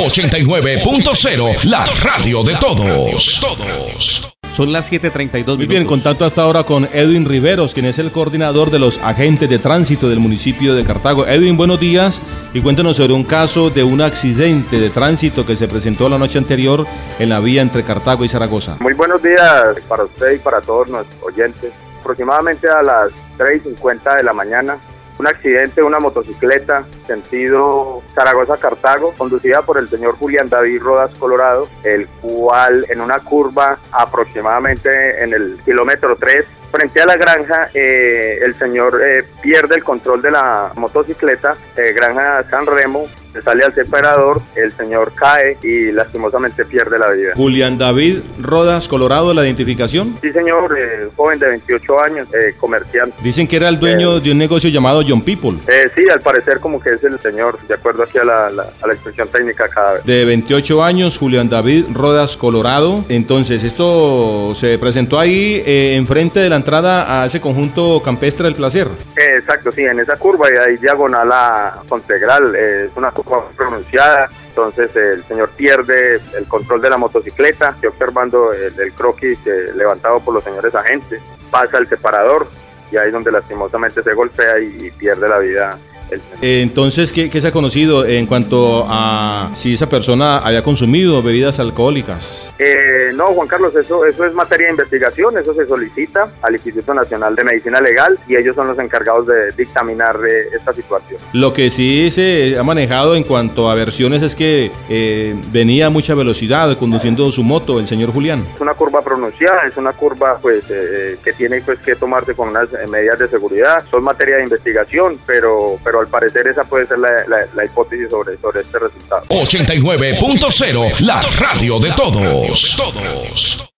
89.0, la radio de todos. Son las 7:32 minutos. Muy bien, contacto hasta ahora con Edwin Riveros, quien es el coordinador de los agentes de tránsito del municipio de Cartago. Edwin, buenos días y cuéntanos sobre un caso de un accidente de tránsito que se presentó la noche anterior en la vía entre Cartago y Zaragoza. Muy buenos días para usted y para todos nuestros oyentes. Aproximadamente a las 3:50 de la mañana, un accidente de una motocicleta sentido Zaragoza-Cartago, conducida por el señor Julián David Rodas Colorado, el cual en una curva aproximadamente en el kilómetro 3, frente a la granja, el señor pierde el control de la motocicleta, granja San Remo, se sale al separador, el señor cae y lastimosamente pierde la vida. Julián David Rodas Colorado, ¿la identificación? Sí, señor, joven de 28 años, comerciante. Dicen que era el dueño de un negocio llamado John People. Sí, al parecer como que es el señor, de acuerdo aquí a la inspección técnica cada vez. De 28 años, Julián David Rodas Colorado. Entonces, esto se presentó ahí enfrente de la entrada a ese conjunto campestre del Placer. Exacto, sí, en esa curva y ahí diagonal a Fontegral, es una curva pronunciada. Entonces el señor pierde el control de la motocicleta, estoy observando el croquis levantado por los señores agentes, pasa el separador y ahí es donde lastimosamente se golpea y pierde la vida. Entonces, ¿qué se ha conocido en cuanto a si esa persona había consumido bebidas alcohólicas? No, Juan Carlos, eso es materia de investigación, eso se solicita al Instituto Nacional de Medicina Legal y ellos son los encargados de dictaminar esta situación. Lo que sí se ha manejado en cuanto a versiones es que venía a mucha velocidad conduciendo su moto el señor Julián. Es una curva pronunciada, es una curva que tiene que tomarse con unas medidas de seguridad, son materia de investigación, pero al parecer esa puede ser la hipótesis sobre este resultado. 89.0, la radio de todos.